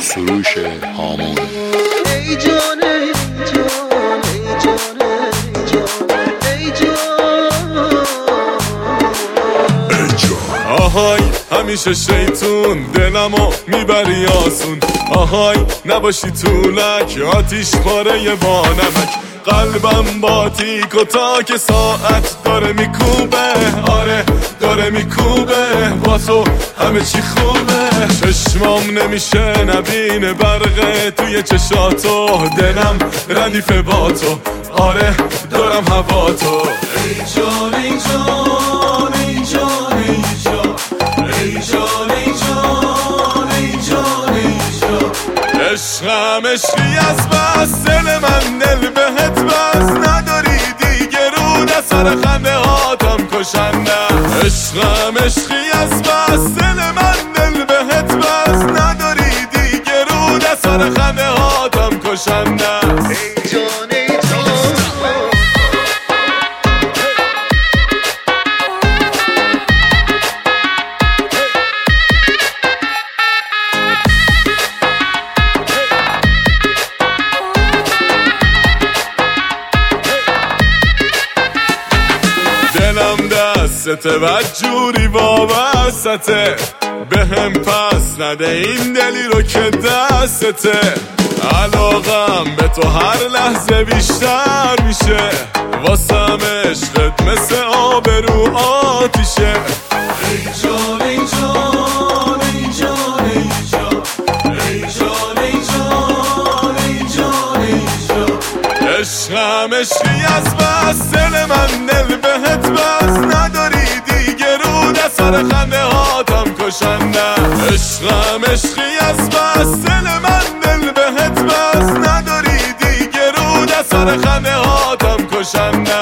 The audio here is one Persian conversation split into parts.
سروش هامون. ای جان ای جان ای جان ای جان آهای همیشه شیطون دلمو میبری آسون. آهای نباشی طولک آتیش پاره با نمک. قلبم با تیک و تاک ساعت داره میکوبه. آره داره میکوبه با تو همه چی خوبه. چشمام نمیشه نبینه برقه توی چشاتو. دلم ردیفه با تو. آره دارم هوا تو. ای جان ای جان ای جان ای جان ای جان ای جان ای جان ای جان. عشقم عشقی از بس دل من دل بهت بس. نداری دیگه رو سر خنده هاتم کشنده. عشقم عشقی از بس دل من دل بهت بس. نداری دیگه رو سر خنده هاتم کشنده. ای جان ای جان دلم دستته و جوری وابستته. به هم پس نده این دلی رو که دستته. علاقم به تو هر لحظه بیشتر میشه. واسم عشقت مثل آب رو آتیشه. ای جان ای جان ای جان ای جان ای جان ای جان ای جان ای جان. عشقم عشقی از بس دل من دل بهت بس. نداری دیگه رو سر خنده هاتم کشنده. عشقم عشقی از بس دل من دل بهت بس. نداری دیگه رو سر خنده هاتم کشنده.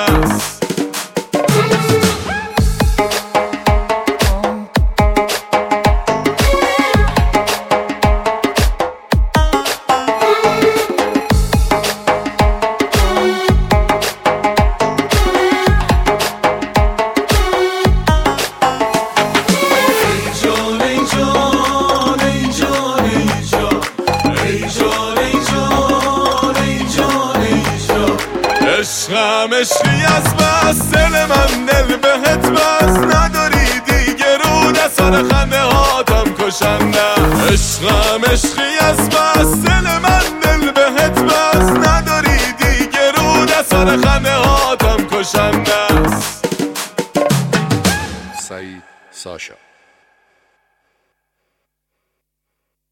عشقم عشقی از بس دل من دل بهت بس. نداری دیگه رو سر خنده هاتم کشنده. عشقم عشقی از بس دل من دل بهت بس. نداری دیگه رو سر خنده